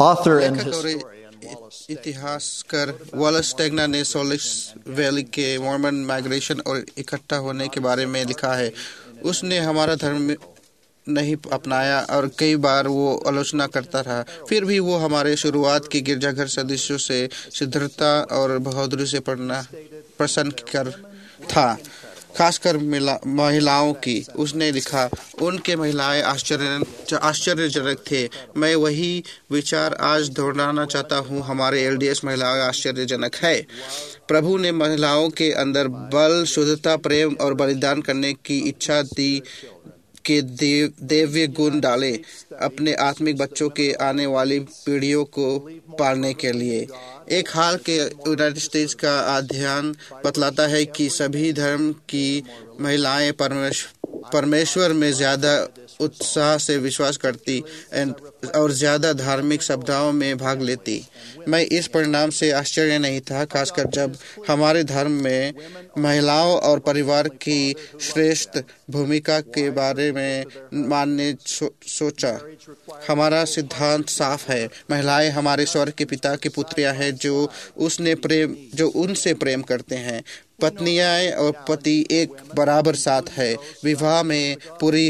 Author and लेखक और इतिहासकार वॉलेस टेगनर ने सोलिस वैली के मॉर्मन माइग्रेशन और इकट्ठा होने के बारे में लिखा है। उसने हमारा धर्म नहीं अपनाया और कई बार वो आलोचना करता रहा, फिर भी वो हमारे शुरुआत के गिरजाघर सदस्यों से शुद्धता और बहादुरी से पढ़ना पसंद कर था, खासकर महिलाओं की। उसने लिखा, उनके महिलाएं आश्चर्यजनक थे। मैं वही विचार आज दोहराना चाहता हूँ। हमारे एलडीएस महिलाएं आश्चर्यजनक है। प्रभु ने महिलाओं के अंदर बल, शुद्धता, प्रेम और बलिदान करने की इच्छा दी के दिव्य गुण डाले अपने आत्मिक बच्चों के आने वाली पीढ़ियों को पालने के लिए। एक हाल के यूनाइटेड स्टेट्स का अध्ययन बतलाता है कि सभी धर्म की महिलाएं परमेश्वर में ज्यादा उत्साह से विश्वास करती और ज्यादा धार्मिक सभाओं में भाग लेती। मैं इस परिणाम से आश्चर्य नहीं था, खासकर जब हमारे धर्म में महिलाओं और परिवार की श्रेष्ठ भूमिका के बारे में मानने सोचा। हमारा सिद्धांत साफ है, महिलाएं हमारे स्वर्ग के पिता की पुत्रियां हैं जो उनसे प्रेम करते हैं। पत्नियां और पति एक बराबर साथ है। विवाह में पूरी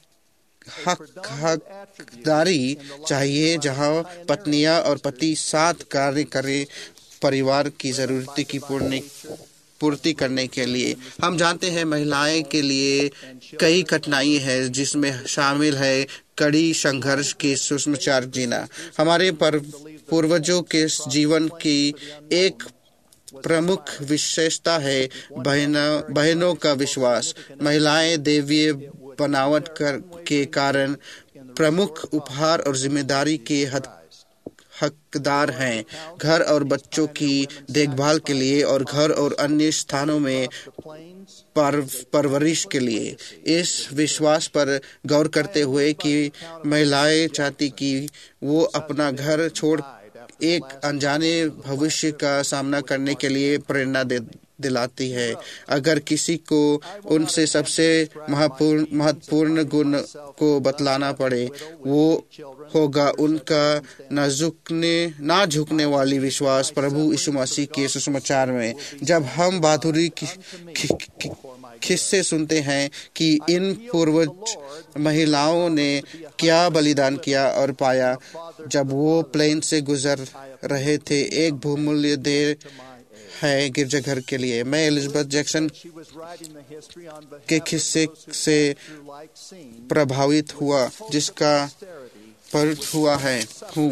हकदारी चाहिए, जहां पत्नियां और पति साथ कार्य करें परिवार की जरूरत की पूर्ति करने के लिए। हम जानते हैं महिलाएं के लिए कई कठिनाई है, जिसमें शामिल है कड़ी संघर्ष के सुसमाचार जीना। हमारे पूर्वजों के जीवन की एक प्रमुख विशेषता है बहनों का विश्वास। महिलाएं दैवीय बनावट के कारण प्रमुख उपहार और जिम्मेदारी के हकदार हैं। घर और बच्चों की देखभाल के लिए और घर और अन्य स्थानों में परवरिश के लिए। इस विश्वास पर गौर करते हुए कि महिलाएं चाहती कि वो अपना घर छोड़ एक अनजाने भविष्य का सामना करने के लिए प्रेरणा दिलाती है। अगर किसी को उनसे सबसे महत्वपूर्ण गुण को बतलाना पड़े, वो होगा उनका ना झुकने वाली विश्वास प्रभु यीशु मसीह के सुसमाचार में। जब हम बहादुरी किस्से सुनते हैं कि इन पूर्वज महिलाओं ने क्या बलिदान किया और पाया जब वो प्लेन से गुजर रहे थे, एक बहुमूल्य देर है गिरजाघर के लिए। मैं एलिजाबेथ जैक्सन के किस्से से प्रभावित हुआ, जिसका परित हुआ हूँ।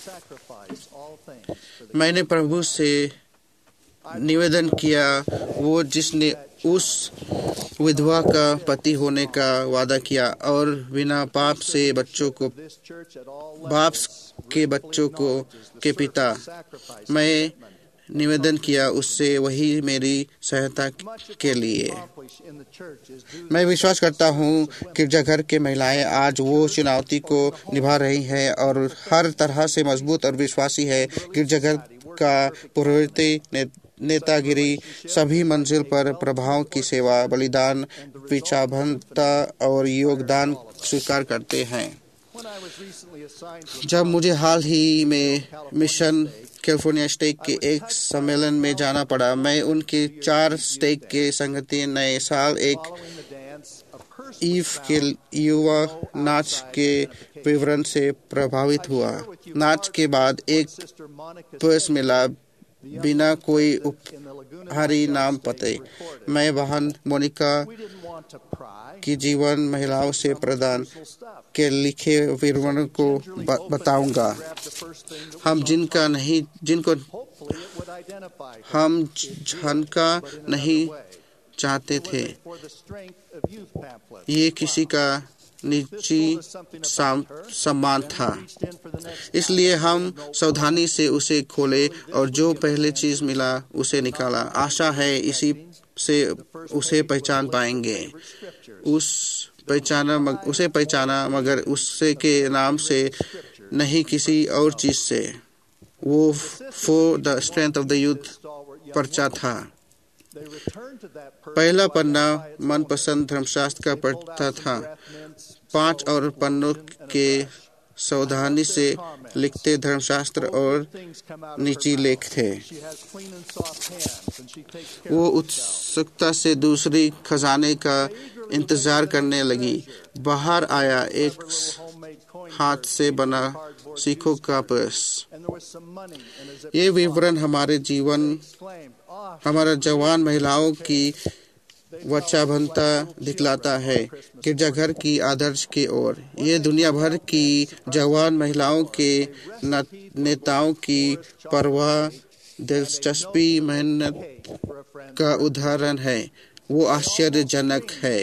मैंने प्रभु से निवेदन किया, वो जिसने उस विधवा का पति होने का वादा किया और बिना पाप के बच्चों के पिता। मैं निवेदन किया उससे वही मेरी सहायता के लिए। मैं विश्वास करता हूँ गिरजाघर के महिलाएं आज वो चुनौती को निभा रही हैं और हर तरह से मजबूत और विश्वासी है। गिरजाघर का पुरोहिती नेतागिरी सभी मंजिल पर प्रभाव की सेवा, बलिदान, विचारभनता और योगदान स्वीकार करते हैं। जब मुझे हाल ही में मिशन कैलिफोर्निया स्टेट के एक सम्मेलन में जाना पड़ा, मैं उनके 4 स्टेट के संगति नए साल एक ईव के युवा नाच के विवरण से प्रभावित हुआ। नाच के बाद एक पर्स मिला बिना कोई उपहारी नाम पते। मैं बहन मोनिका की जीवन महिलाओं से प्रदान के लिखे विवरण को बताऊंगा। हम जिनको हम झनका नहीं चाहते थे, ये किसी का निजी सम्मान था, इसलिए हम सावधानी से उसे खोले और जो पहले चीज मिला उसे निकाला। आशा है इसी से उसे पहचान पाएंगे। उसे पहचाना, मगर उससे के नाम से नहीं, किसी और चीज से। वो for the strength of the youth पर्चा था। पहला पन्ना मनपसंद धर्मशास्त्र का पढ़ता था। 5 और पन्नों के सावधानी से लिखते धर्मशास्त्र और निजी लेख थे। वो उत्सुकता से दूसरी खजाने का इंतजार करने लगी। बाहर आया एक हाथ से बना सिक्कों का पर्स। ये विवरण हमारा जवान महिलाओं की वचनबद्धता दिखलाता है गिरजाघर की आदर्श की ओर। ये दुनिया भर की जवान महिलाओं के नेताओं की परवाह, दिलचस्पी, मेहनत का उदाहरण है। वो आश्चर्यजनक है।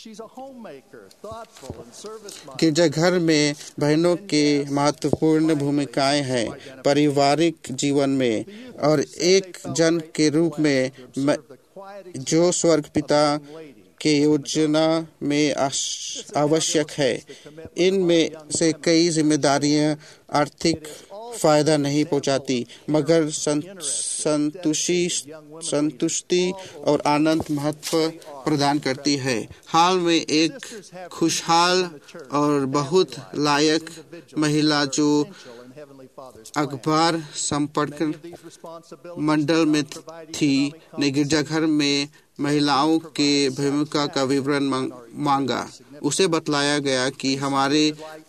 गिरजाघर में बहनों के महत्वपूर्ण भूमिकाएं हैं पारिवारिक जीवन में और एक जन के रूप में जो स्वर्ग पिता के योजना में आवश्यक है। इनमें से कई जिम्मेदारियां आर्थिक फायदा नहीं पहुंचाती मगर संतुष्टि और आनंद महत्व प्रदान करती है। हाल में एक खुशहाल और बहुत लायक महिला जो अखबार संपर्क मंडल में थी ने गिरजाघर में महिलाओं के भूमिका का विवरण मांगा। उसे बतलाया गया कि हमारे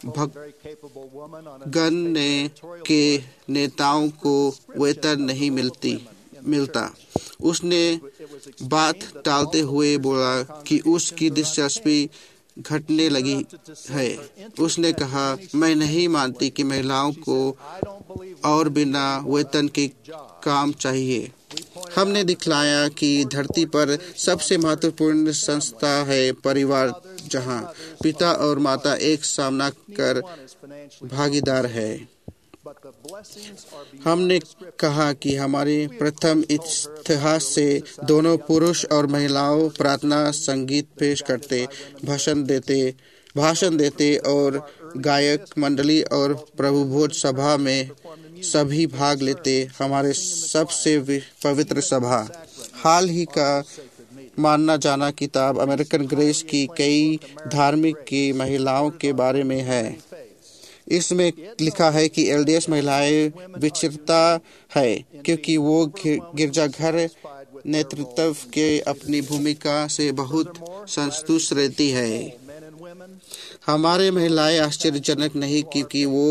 भक्तगण के नेताओं को वेतन नहीं मिलता। उसने बात टालते हुए बोला कि उसकी दिलचस्पी घटने लगी है। उसने कहा, मैं नहीं मानती कि महिलाओं को और बिना वेतन के काम चाहिए। हमने दिखलाया कि धरती पर सबसे महत्वपूर्ण संस्था है परिवार, जहां पिता और माता एक सामना कर भागीदार है। हमने कहा कि हमारे प्रथम इतिहास से दोनों पुरुष और महिलाओं प्रार्थना, संगीत पेश करते, भाषण देते और गायक मंडली और प्रभु भोज सभा में सभी भाग लेते। हमारे सबसे पवित्र सभा। हाल ही का माना जाना किताब अमेरिकन ग्रेस की कई धार्मिक की महिलाओं के बारे में है। इसमें लिखा है कि एलडीएस महिलाएं विचित्रता है क्योंकि वो गिरजाघर नेतृत्व के अपनी भूमिका से बहुत संतुष्ट रहती है। हमारे महिलाएं आश्चर्यजनक नहीं क्योंकि वो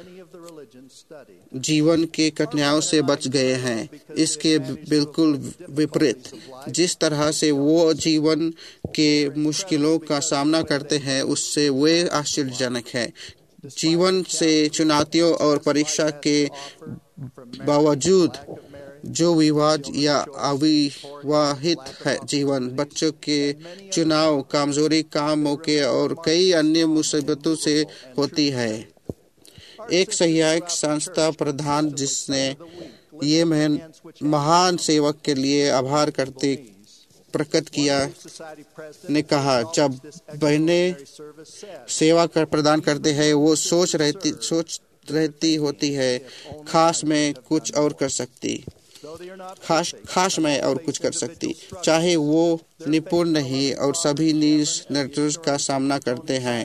जीवन के कठिनाइयों से बच गए हैं। इसके बिल्कुल विपरीत, जिस तरह से वो जीवन के मुश्किलों का सामना करते हैं उससे वे आश्चर्यजनक है। जीवन से चुनौतियों और परीक्षा के बावजूद जो विवाद या अविवाहित है जीवन, बच्चों के चुनाव, कमजोरी, काम मौके और कई अन्य मुसीबतों से होती है। एक सहायक संस्था प्रधान जिसने ये महान सेवक के लिए आभार प्रकट किया ने कहा, जब बहनें सेवा प्रदान करते हैं वो सोच रहती होती है खास में कुछ और कर सकती चाहे वो निपुण नहीं और सभी निर्दोष का सामना करते हैं।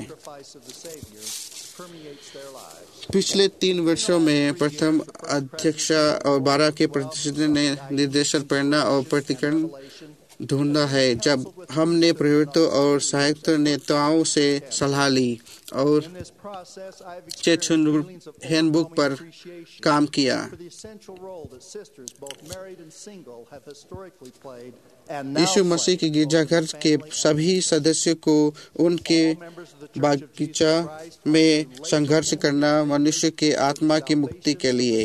पिछले 3 वर्षों में प्रथम अध्यक्ष और 12 के प्रतिनिधि ने निर्देशन, प्रेरणा और प्रतिकरण ढूंढा है। जब हमने प्रवक्ताओं और सहायक नेताओं से सलाह ली और चेचुन हैंडबुक पर काम किया, यीशु मसीह के गिरजाघर के सभी सदस्यों को उनके बगीचा में संघर्ष करना मनुष्य के आत्मा की मुक्ति के लिए।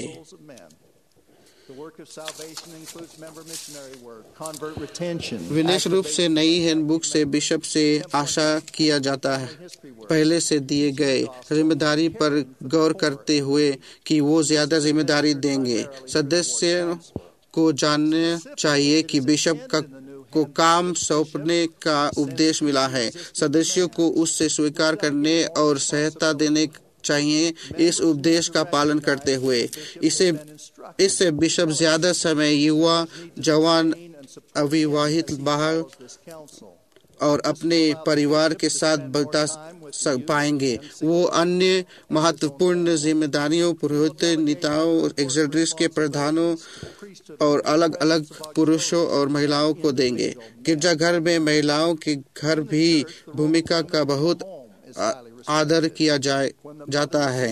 विशेष रूप से नई हैंडबुक से बिशप से आशा किया जाता है पहले से दिए गए जिम्मेदारी पर गौर करते हुए कि वो ज्यादा जिम्मेदारी देंगे। सदस्यों को जानना चाहिए कि बिशप को काम सौंपने का उपदेश मिला है। सदस्यों को उससे स्वीकार करने और सहायता देने चाहिए इस उपदेश का पालन करते हुए। इससे बिशप ज्यादा समय युवा, जवान, अविवाहित, बाल और अपने परिवार के साथ बिता पाएंगे। वो अन्य महत्वपूर्ण जिम्मेदारियों पुरोहित, नेताओं, एग्जीक्यूटिव्स के प्रधानों और अलग अलग पुरुषों और महिलाओं को देंगे। गिरजाघर में महिलाओं के घर भी भूमिका का बहुत आदर किया जाता है।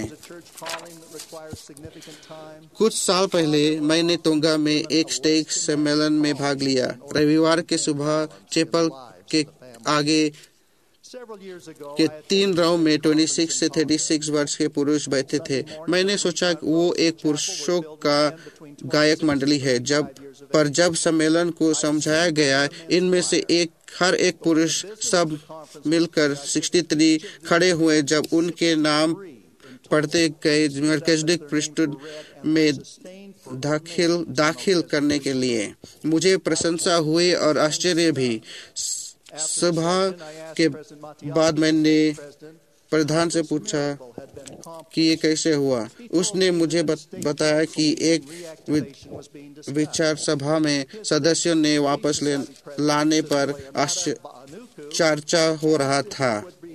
कुछ साल पहले मैंने तोंगा में एक स्टेक सम्मेलन में भाग लिया। रविवार के सुबह चैपल के आगे के 3 राउंड में 26 से 36 वर्ष के पुरुष बैठे थे। मैंने सोचा कि वो एक पुरुषों का गायक मंडली है। जब सम्मेलन को समझाया गया, इनमें से हर एक पुरुष सब मिलकर 63 खड़े हुए जब उनके नाम पढ़ते गए मर्कज़ी पृष्ठभूमि में दाखिल करने के लिए। मुझे प्रशंसा हुई और आश्चर्य भी। सभा के बाद मैंने प्रधान से पूछा कि ये कैसे हुआ। उसने मुझे बताया कि एक विचार सभा में सदस्यों ने वापस लाने पर चर्चा हो रहा था।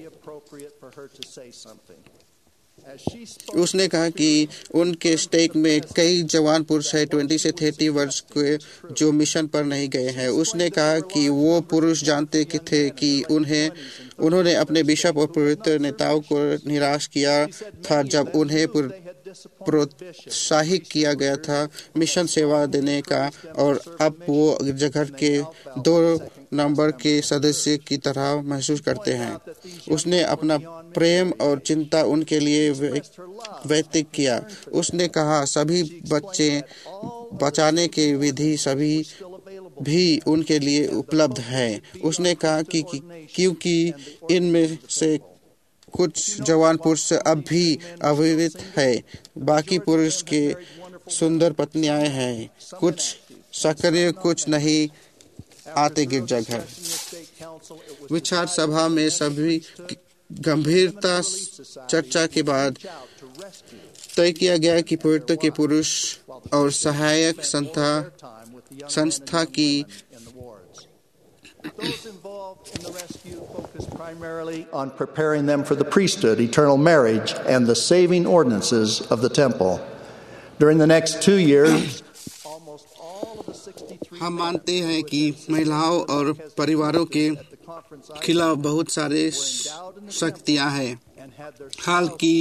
उसने कहा कि उनके स्टेक में कई जवान पुरुष हैं 20 से 30 वर्ष के जो मिशन पर नहीं गए हैं। उसने कहा कि वो पुरुष जानते थे कि उन्होंने अपने बिशप और पवित्र नेताओं को निराश किया था जब उन्हें प्रोत्साहित किया गया था मिशन सेवा देने का, और अब वो गिरजाघर के 2 नंबर के सदस्य की तरह महसूस करते हैं। उसने अपना प्रेम और चिंता उनके लिए व्यक्त किया। उसने कहा सभी बच्चे बचाने के विधि सभी भी उनके लिए उपलब्ध है। उसने कहा कि क्योंकि इनमें से कुछ जवान पुरुष अब भी अविवाहित है, बाकी पुरुष के सुंदर पत्नियां हैं, कुछ सक्रिय, कुछ नहीं आते गिरजाघर। विचार सभा में सभी गंभीरता चर्चा के बाद तय किया गया कि पवित्र के पुरुष और सहायक संस्था की Those involved in the rescue focused primarily on preparing them for the priesthood, eternal marriage, and the saving ordinances of the temple. During the next 2 years, almost all of the 63 हम मानते हैं कि महिलाओं और परिवारों के खिलाफ बहुत सारे शक्तियां हैं। हाल की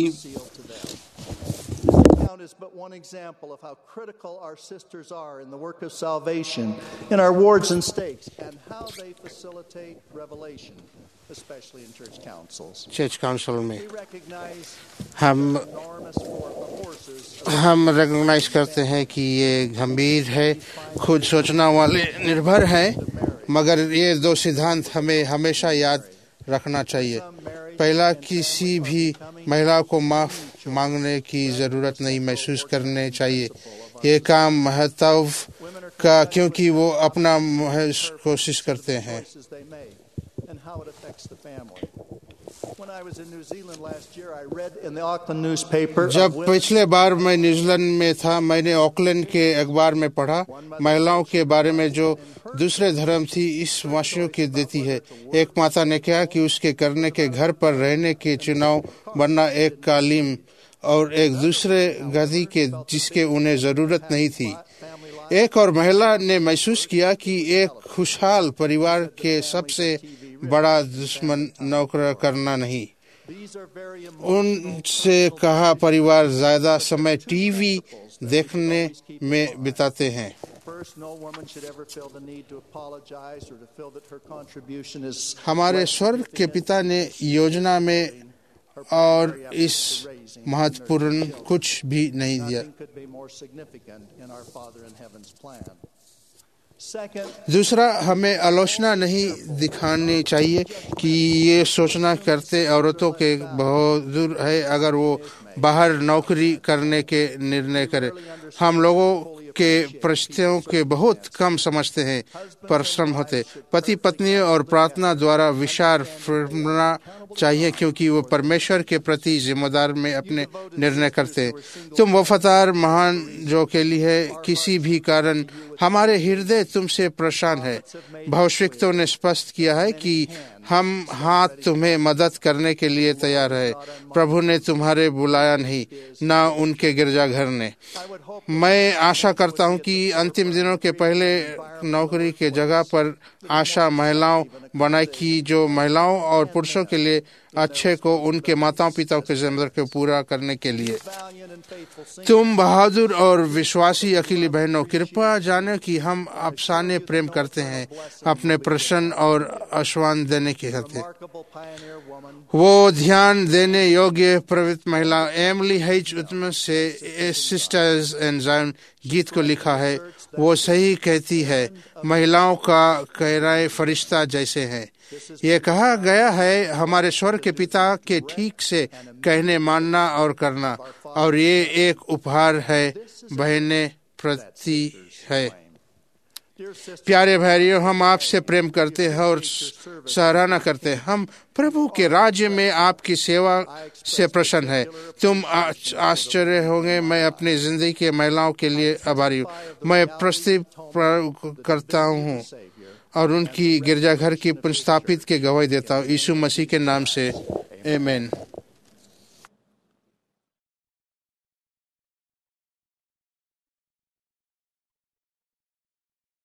is but one example of how critical our sisters are in the work of salvation in our wards and stakes, and how they facilitate revelation, especially in church councils. Church council में We recognize हम enormous forces recognise करते हैं कि ये गंभीर है, खुद सोचना वाले निर्भर हैं, मगर ये 2 सिद्धांत हमें हमेशा याद रखना चाहिए। पहला, किसी भी महिला को माफ मांगने की जरूरत नहीं महसूस करने चाहिए। ये काम महत्व का क्योंकि वो अपना कोशिश करते हैं। जब पिछले बार मैं न्यूजीलैंड में था, मैंने ऑकलैंड के अखबार में पढ़ा महिलाओं के बारे में जो दूसरे धर्म थी इस वासियों की देती है। एक माता ने कहा कि उसके करने के घर पर रहने के चुनाव बनना एक कालीम और एक दूसरे गति के जिसके उन्हें जरूरत नहीं थी। एक और महिला ने महसूस किया कि एक खुशहाल परिवार के सबसे बड़ा दुश्मन नौकर करना नहीं। उनसे कहा परिवार ज्यादा समय टीवी देखने में बिताते हैं। हमारे स्वर्ग के पिता ने योजना में और इस महत्वपूर्ण कुछ भी नहीं दिया। दूसरा, हमें आलोचना नहीं दिखानी चाहिए कि ये सोचना करते औरतों के बहुत दूर है अगर वो बाहर नौकरी करने के निर्णय करे। हम लोगों के परिस्थितियों के बहुत कम समझते हैं, परिश्रम होते। पति पत्नी और प्रार्थना द्वारा विचार चाहिए क्योंकि वो परमेश्वर के प्रति जिम्मेदार में अपने निर्णय करते। तुम वफादार महान जो के लिए किसी भी कारण हमारे हृदय तुमसे परेशान है। भविष्यवक्ताओं ने स्पष्ट किया है कि हम हाथ तुम्हें मदद करने के लिए तैयार है। प्रभु ने तुम्हारे बुलाया नहीं, ना उनके गिरजाघर ने। मैं आशा करता हूं कि अंतिम दिनों के पहले नौकरी के जगह पर आशा महिलाओं बनाए कि जो महिलाओं और पुरुषों के लिए अच्छे को उनके माताओं पिताओं के जिम्मेदारी को पूरा करने के लिए। तुम बहादुर और विश्वासी अकेली बहनों, कृपया जाने कि हम अफसाने प्रेम करते हैं अपने प्रश्न और आश्वासन देने के खातिर। वो ध्यान देने योग्य प्रवृत्त महिला एमिली हेच उत्तम से सिस्टर्स एंड जायन गीत को लिखा है। वो सही कहती है, महिलाओं का कहराए फरिश्ता जैसे हैं। ये कहा गया है हमारे स्वर्ग के पिता के ठीक से कहने मानना और करना, और ये एक उपहार है बहने प्रति है। प्यारे भाइयों, हम आपसे प्रेम करते हैं और सराहना करते हैं। हम प्रभु के राज्य में आपकी सेवा से प्रसन्न है। तुम आश्चर्य होंगे, मैं अपनी जिंदगी के महिलाओं के लिए आभारी हूँ। मैं प्रस्तुत करता हूँ और उनकी गिरजाघर की पुनर्स्थापित के गवाही देता हूँ। यीशु मसीह के नाम से, आमीन।